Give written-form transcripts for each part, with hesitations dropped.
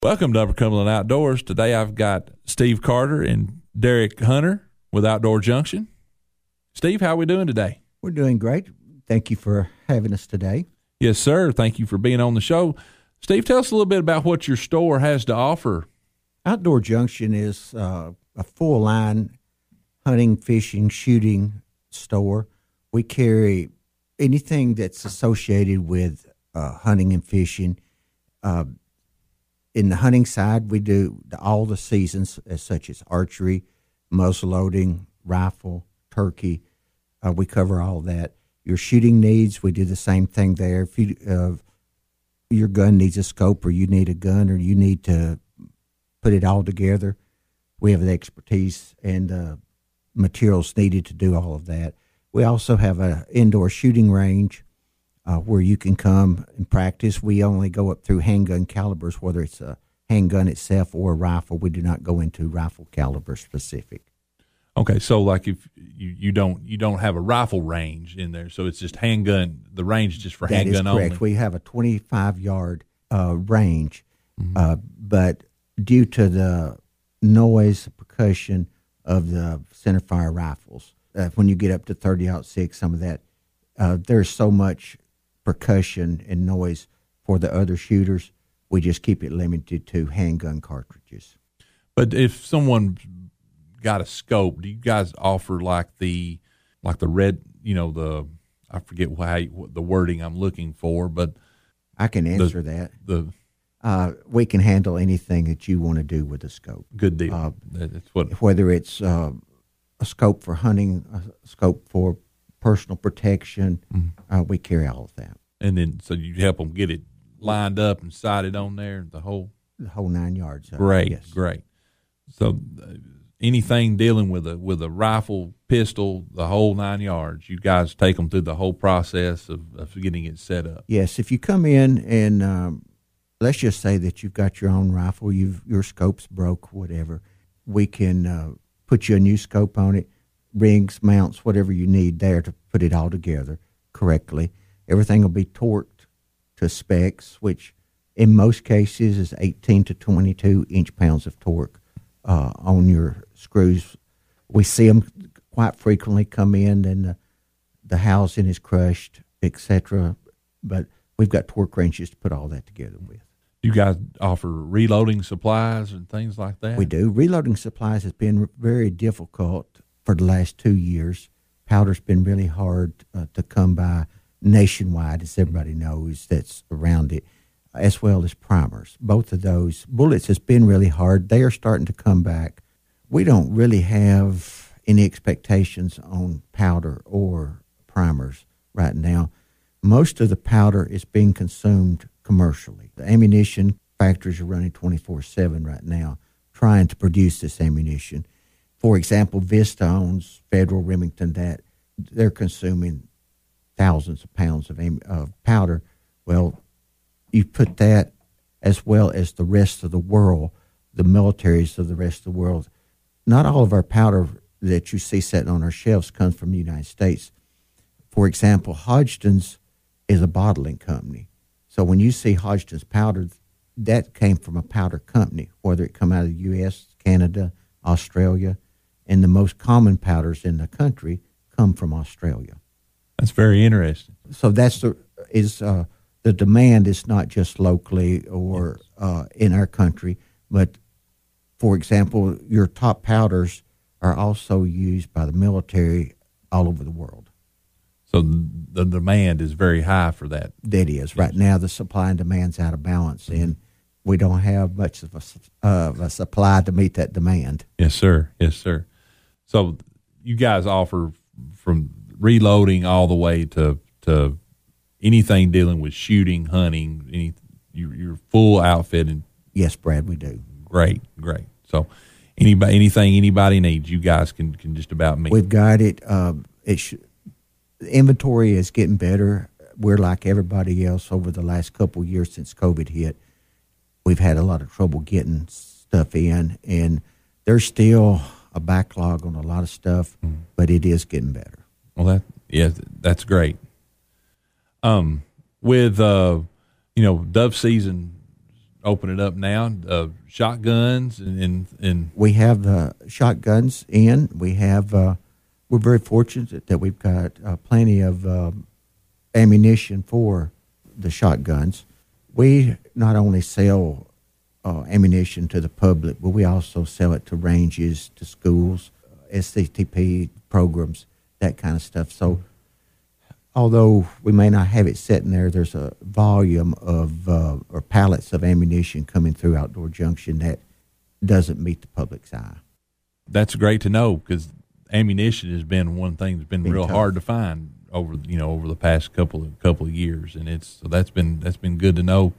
Welcome to Upper Cumberland Outdoors. Today I've got Steve Carter and Derek Hunter with Outdoor Junction. Steve, how are we doing today? We're doing great. Thank you for having us today. Yes, sir. Thank you for being on the show. Steve, tell us a little bit about what your store has to offer. Outdoor Junction is a full-line hunting, fishing, shooting store. We carry anything that's associated with hunting and fishing. In the hunting side, we do all the seasons, such as archery, muzzleloading, rifle, turkey. We cover all that. Your shooting needs, we do the same thing there. If your gun needs a scope, or you need a gun, or you need to put it all together, we have the expertise and the materials needed to do all of that. We also have an indoor shooting range where you can come and practice. We only go up through handgun calibers, whether it's a handgun itself or a rifle. We do not go into rifle caliber specific. Okay, so like if you don't have a rifle range in there, so it's just handgun. The range is just for handgun only. That is correct. We have a 25-yard range, but due to the noise, percussion of the centerfire rifles, when you get up to 30-06, some of that, there's so much percussion and noise for the other shooters. We just keep it limited to handgun cartridges. But if someone got a scope, do you guys offer like the red, I forget what the wording I'm looking for, but I can answer that. We can handle anything that you want to do with a scope. Good deal. That's whether it's a scope for hunting, a scope for personal protection, we carry all of that. And then, so you help them get it lined up and sighted on there, the whole 9 yards. Great, yes. Great. So anything dealing with a rifle, pistol, the whole 9 yards, you guys take them through the whole process of getting it set up. Yes, if you come in and let's just say that you've got your own rifle, your scope's broke, whatever, we can put you a new scope on it, rings, mounts, whatever you need there to put it all together correctly. Everything will be torqued to specs, which in most cases is 18 to 22 inch-pounds of torque on your screws. We see them quite frequently come in and the housing is crushed, etc. But we've got torque wrenches to put all that together with. You guys offer reloading supplies and things like that? We do. Reloading supplies has been very difficult for the last 2 years. Powder's been really hard to come by nationwide, as everybody knows that's around it, as well as primers. Both of those. Bullets has been really hard. They are starting to come back. We don't really have any expectations on powder or primers right now. Most of the powder is being consumed commercially. The ammunition factories are running 24/7 right now trying to produce this ammunition. For example, Vista owns Federal, Remington, that they're consuming thousands of pounds of powder. Well, you put that as well as the rest of the world, the militaries of the rest of the world. Not all of our powder that you see sitting on our shelves comes from the United States. For example, Hodgdon's is a bottling company. So when you see Hodgdon's powder, that came from a powder company, whether it come out of the U.S., Canada, Australia, and the most common powders in the country come from Australia. That's very interesting. So that's the demand is not just locally or in our country, but for example, your top powders are also used by the military all over the world. So the demand is very high for that. That is. Right now the supply and demand's out of balance, and we don't have much of a supply to meet that demand. Yes, sir. Yes, sir. So you guys offer from reloading all the way to anything dealing with shooting, hunting, your full outfit. And yes, Brad, we do. Great. So anything anybody needs, you guys can just about meet. We've got it. The inventory is getting better. We're like everybody else over the last couple of years since COVID hit. We've had a lot of trouble getting stuff in, and there's still a backlog on a lot of stuff, but it is getting better. Well, that's great. With dove season open it up now. Shotguns and we have shotguns in. We have. We're very fortunate that we've got plenty of ammunition for the shotguns. We not only sell ammunition to the public, but we also sell it to ranges, to schools, SCTP programs, that kind of stuff. So although we may not have it sitting there, there's a volume of or pallets of ammunition coming through Outdoor Junction that doesn't meet the public's eye. That's great to know, because ammunition has been one thing that's been real tough. hard to find over the past couple of years, and so that's been good to know.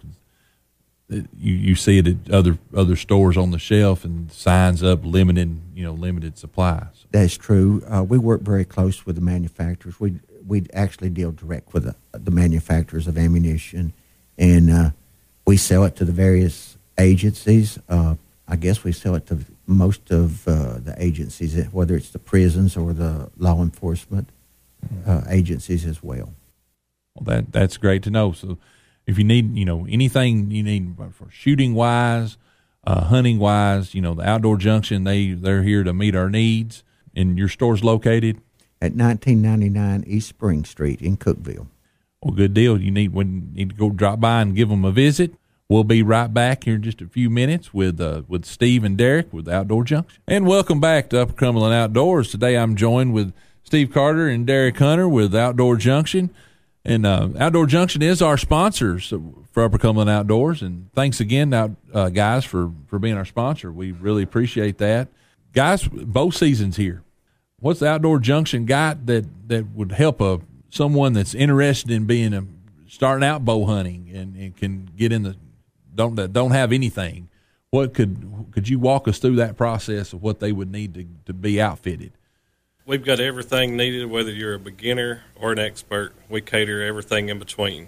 You see it at other stores on the shelf and signs up limited supplies. That's true. We work very close with the manufacturers. We actually deal direct with the manufacturers of ammunition, and we sell it to the various agencies. I guess we sell it to most of the agencies, whether it's the prisons or the law enforcement agencies as well. Well, that's great to know. So if you need, anything you need for shooting wise, hunting wise, the Outdoor Junction, they're here to meet our needs. And your store's located at 1999 East Spring Street in Cookeville. Well, good deal. You need to go drop by and give them a visit. We'll be right back here in just a few minutes with Steve and Derek with Outdoor Junction. And welcome back to Upper Cumberland Outdoors. Today I'm joined with Steve Carter and Derek Hunter with Outdoor Junction. And Outdoor Junction is our sponsors for Upper Cumberland Outdoors. And thanks again, guys, for being our sponsor. We really appreciate that. Guys, bow season's here. What's the Outdoor Junction got that would help someone that's interested in starting out bow hunting and can get in that don't have anything? What could you walk us through that process of what they would need to be outfitted? We've got everything needed, whether you're a beginner or an expert. We cater everything in between.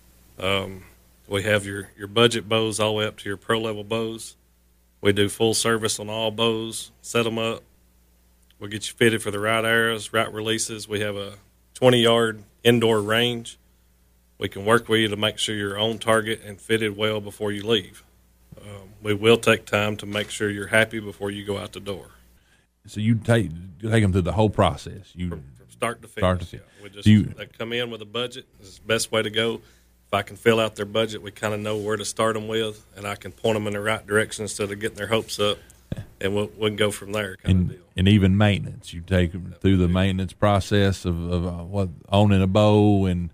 We have your budget bows all the way up to your pro-level bows. We do full service on all bows, set them up. We'll get you fitted for the right arrows, right releases. We have a 20-yard indoor range. We can work with you to make sure you're on target and fitted well before you leave. We will take time to make sure you're happy before you go out the door. So you take them through the whole process. From start to finish. Yeah. They come in with a budget. This is the best way to go. If I can fill out their budget, we kind of know where to start them with, and I can point them in the right direction instead of getting their hopes up, and we can go from there kind of deal. And even maintenance. You take them through the maintenance process of what owning a bow, and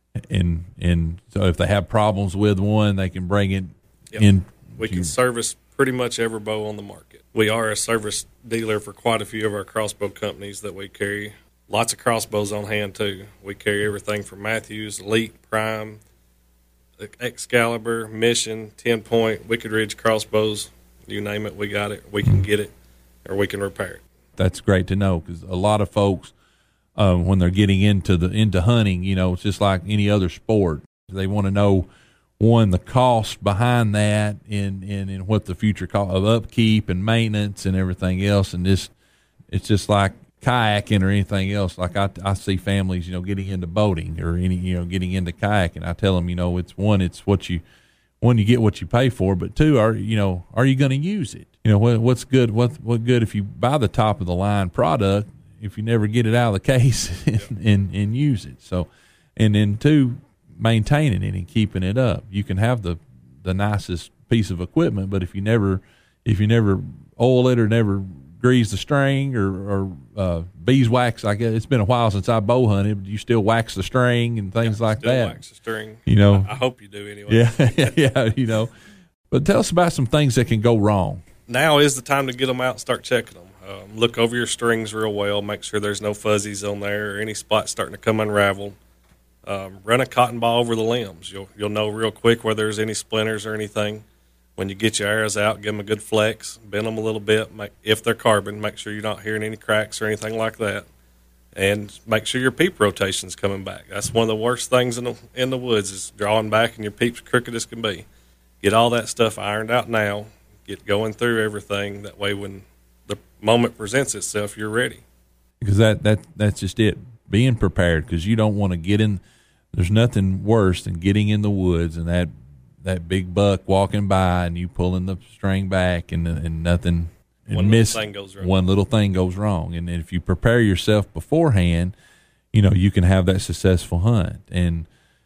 so if they have problems with one, they can bring it in. We can service pretty much every bow on the market. We are a service dealer for quite a few of our crossbow companies that we carry. Lots of crossbows on hand, too. We carry everything from Matthews, Elite, Prime, Excalibur, Mission, 10-point, Wicked Ridge crossbows. You name it, we got it. We can get it, or we can repair it. That's great to know, because a lot of folks, when they're getting into hunting, it's just like any other sport. They want to know, one, the cost behind that, and what the future cost of upkeep and maintenance and everything else. And it's just like kayaking or anything else. Like I see families, getting into boating or getting into kayaking. I tell them, it's what you get what you pay for, but two, are you going to use it? What's good? What good if you buy the top of the line product if you never get it out of the case and use it? So, and then two, maintaining it and keeping it up. You can have the nicest piece of equipment, but if you never oil it or never grease the string or beeswax, I guess it's been a while since I bow hunted, but you still wax the string and things like that. Wax the string. I hope you do anyway. Yeah. But tell us about some things that can go wrong. Now is the time to get them out and start checking them. Look over your strings real well. Make sure there's no fuzzies on there or any spots starting to come unraveled. Run a cotton ball over the limbs. You'll know real quick whether there's any splinters or anything. When you get your arrows out, give them a good flex, bend them a little bit. If they're carbon, make sure you're not hearing any cracks or anything like that. And make sure your peep rotation's coming back. That's one of the worst things in the woods is drawing back and your peep's crooked as can be. Get all that stuff ironed out now. Get going through everything. That way when the moment presents itself, you're ready. Because that's just it. Being prepared, because you don't want to get in. There's nothing worse than getting in the woods and that that big buck walking by and you pulling the string back and nothing. One little thing goes wrong. One little thing goes wrong. And if you prepare yourself beforehand, you can have that successful hunt. And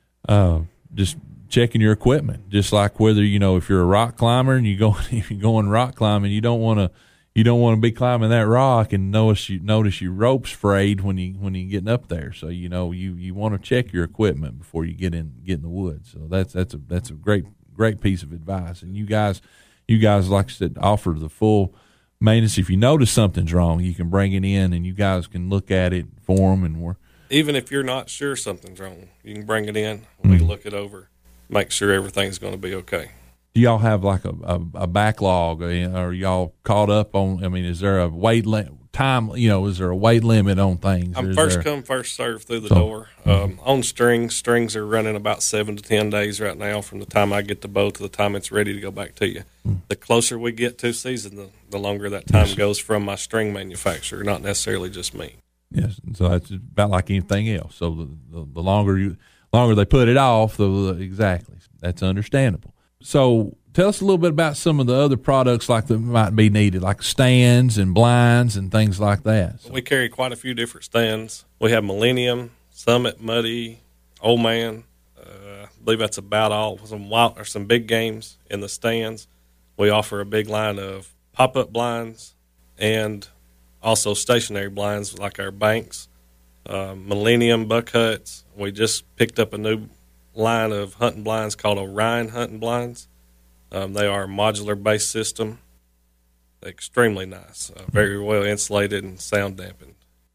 just checking your equipment, just like whether, if you're a rock climber and if you're going rock climbing, you don't want to be climbing that rock and notice your rope's frayed when you getting up there. So you want to check your equipment before you get in the woods. So that's a great piece of advice. And you guys like I said, offer the full maintenance. If you notice something's wrong, you can bring it in and you guys can look at it for them. And even if you're not sure something's wrong, you can bring it in. We look it over, make sure everything's going to be okay. Do y'all have like a backlog? Are y'all caught up on? I mean, is there a weight time? Is there a weight limit on things? I'm first come, first served through the door. On strings are running about 7 to 10 days right now from the time I get the bow to the time it's ready to go back to you. The closer we get to season, the longer that time goes from my string manufacturer, not necessarily just me. Yes, so that's about like anything else. So the longer they put it off, exactly, that's understandable. So tell us a little bit about some of the other products like that might be needed, like stands and blinds and things like that. So. We carry quite a few different stands. We have Millennium, Summit, Muddy, Old Man. I believe that's about all. Some big games in the stands. We offer a big line of pop-up blinds and also stationary blinds like our banks, Millennium buck huts. We just picked up a new line of hunting blinds called Orion hunting blinds. They are a modular-based system. They're extremely nice, very well insulated and sound dampened.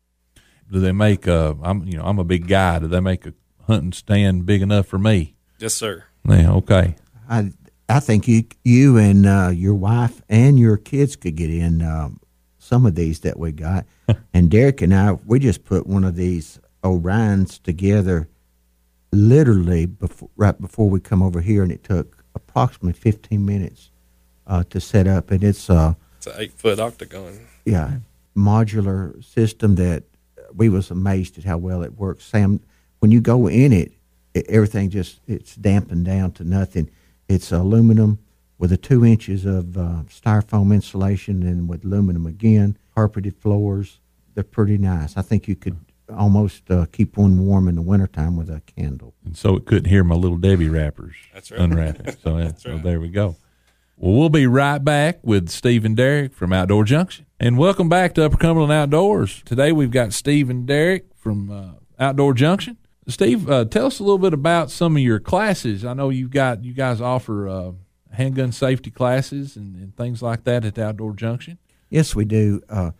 Do they make I'm a big guy. Do they make a hunting stand big enough for me? Yes, sir. Yeah, okay. I think you and your wife and your kids could get in some of these that we got. And Derek and I, we just put one of these Orions together literally right before we come over here, and it took approximately 15 minutes to set up. And it's an 8-foot octagon. Yeah, modular system that we was amazed at how well it works. Sam, when you go in it, everything it's dampened down to nothing. It's aluminum with a 2 inches of styrofoam insulation, and with aluminum again, carpeted floors. They're pretty nice. I think you could almost keep one warm in the wintertime with a candle. And so it couldn't hear my little Debbie wrappers unwrapping. So, That's so right. there we go. Well, we'll be right back with Steve and Derek from Outdoor Junction. And welcome back to Upper Cumberland Outdoors. Today we've got Steve and Derek from Outdoor Junction. Steve, tell us a little bit about some of your classes. I know you guys offer handgun safety classes and things like that at the Outdoor Junction. Yes, we do.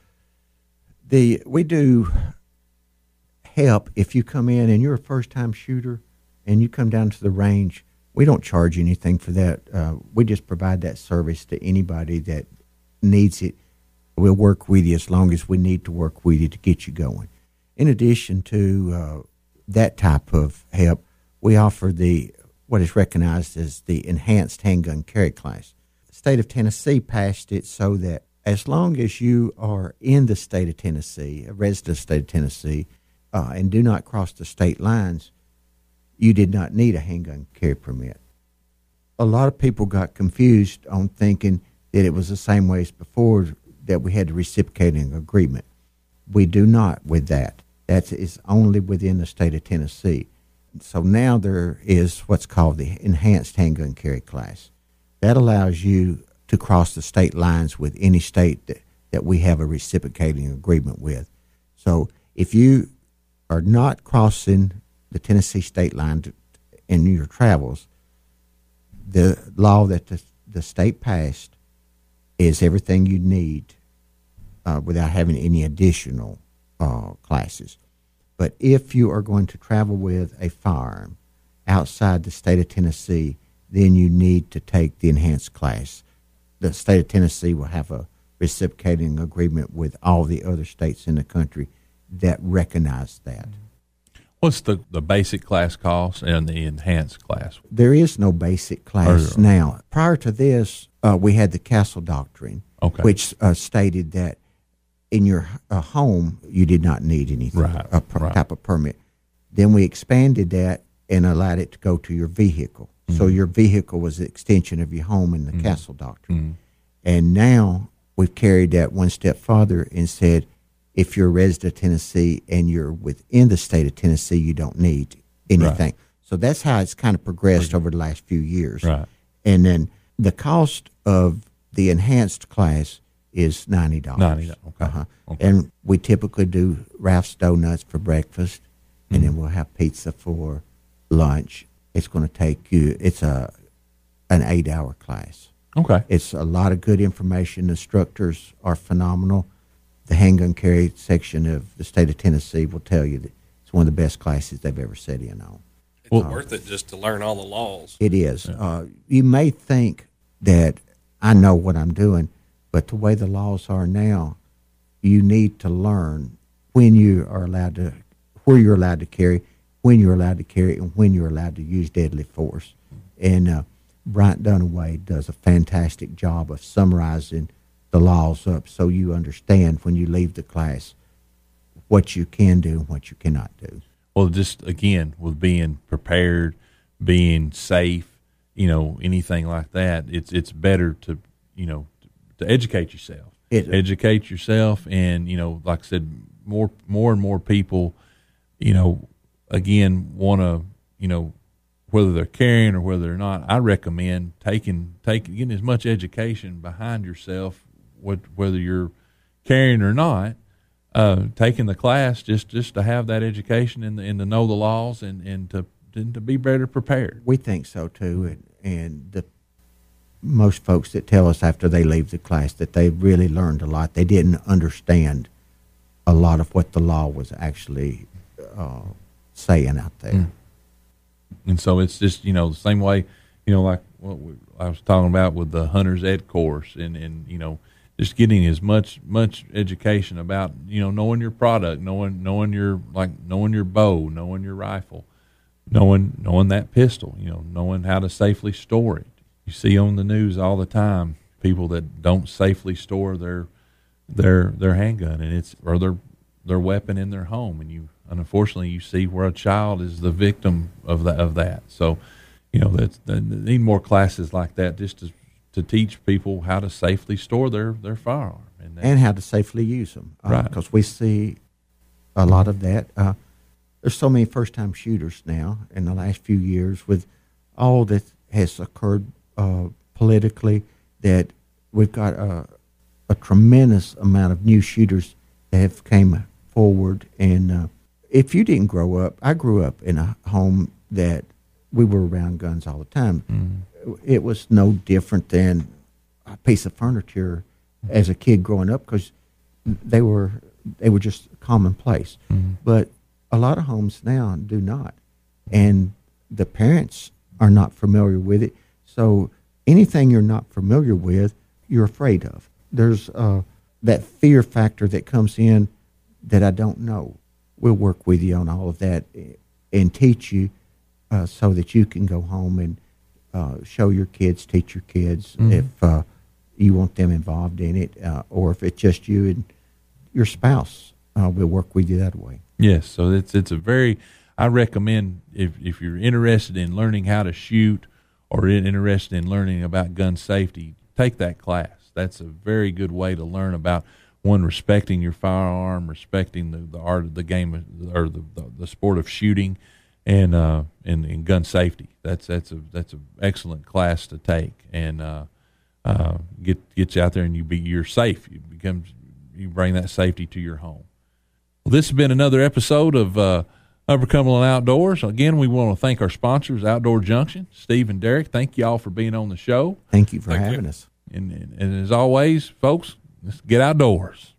We do help if you come in and you're a first-time shooter and you come down to the range. We don't charge anything for that. We just provide that service to anybody that needs it. We'll work with you as long as we need to work with you to get you going. In addition to that type of help, we offer what is recognized as the enhanced handgun carry class. The state of Tennessee passed it so that as long as you are in the state of Tennessee, a resident of the state of Tennessee, and do not cross the state lines, you did not need a handgun carry permit. A lot of people got confused on thinking that it was the same way as before, that we had a reciprocating agreement. We do not with that. That is only within the state of Tennessee. So now there is what's called the enhanced handgun carry class. That allows you to cross the state lines with any state that we have a reciprocating agreement with. So if you are not crossing the Tennessee state line in your travels, the law that the state passed is everything you need without having any additional classes. But if you are going to travel with a firearm outside the state of Tennessee, then you need to take the enhanced class. The state of Tennessee will have a reciprocating agreement with all the other states in the country that recognize that. What's the basic class cost and the enhanced class? There is no basic class now. Prior to this, we had the Castle Doctrine, which stated that in your home, you did not need anything, type of permit. Then we expanded that and allowed it to go to your vehicle. So your vehicle was an extension of your home in the castle doctrine. And now we've carried that one step farther and said, if you're a resident of Tennessee and you're within the state of Tennessee, you don't need anything. Right. So that's how it's kind of progressed over the last few years. Right. And then the cost of the enhanced class is $90. $90, okay. Okay. And we typically do Ralph's Donuts for breakfast, and then we'll have pizza for lunch. It's going to take you, it's an 8-hour class. Okay. It's a lot of good information. The instructors are phenomenal. The handgun carry section of the state of Tennessee will tell you that it's one of the best classes they've ever sat in on. It's worth it just to learn all the laws. It is. You may think that I know what I'm doing, but the way the laws are now, you need to learn when you are allowed to, where you're allowed to carry, when you're allowed to carry, and when you're allowed to use deadly force. And Bryant Dunaway does a fantastic job of summarizing the laws up so you understand when you leave the class what you can do and what you cannot do. Well, just again, with being prepared, being safe, anything like that, it's better to, to educate yourself. Educate yourself, and, like I said, more and more people, again, want to, whether they're carrying or whether they're not, I recommend getting as much education behind yourself, whether you're carrying or not, taking the class just to have that education and to know the laws and to be better prepared. We think so too, and most folks that tell us after they leave the class that they really learned a lot. They didn't understand a lot of what the law was actually saying out there. And so it's just, the same way, like what I was talking about with the Hunter's Ed course and just getting as much education about, knowing your product, knowing your bow, knowing your rifle, knowing that pistol, knowing how to safely store it. You see on the news all the time people that don't safely store their handgun or their weapon in their home, and unfortunately you see where a child is the victim of that. So, they need more classes like that just to teach people how to safely store their firearm and how to safely use them. Right. Because we see a lot of that. There's so many first-time shooters now in the last few years with all that has occurred politically, that we've got a tremendous amount of new shooters that have came forward. And if you didn't grow up, I grew up in a home that we were around guns all the time. It was no different than a piece of furniture as a kid growing up, because they were just commonplace. But a lot of homes now do not, and the parents are not familiar with it. So anything you're not familiar with, you're afraid of. There's that fear factor that comes in that I don't know. We'll work with you on all of that and teach you so that you can go home and show your kids, teach your kids if you want them involved in it, or if it's just you and your spouse. We'll work with you that way. Yes, so it's a very, I recommend if you're interested in learning how to shoot or interested in learning about gun safety, take that class. That's a very good way to learn about, one, respecting your firearm, respecting the art of the game or the sport of shooting, and gun safety. That's an excellent class to take, and get you out there and you're safe. You bring that safety to your home. Well, this has been another episode of Upper Cumberland Outdoors. Again, we want to thank our sponsors, Outdoor Junction, Steve and Derek. Thank you all for being on the show. Thank you for having us. And as always, folks, let's get outdoors.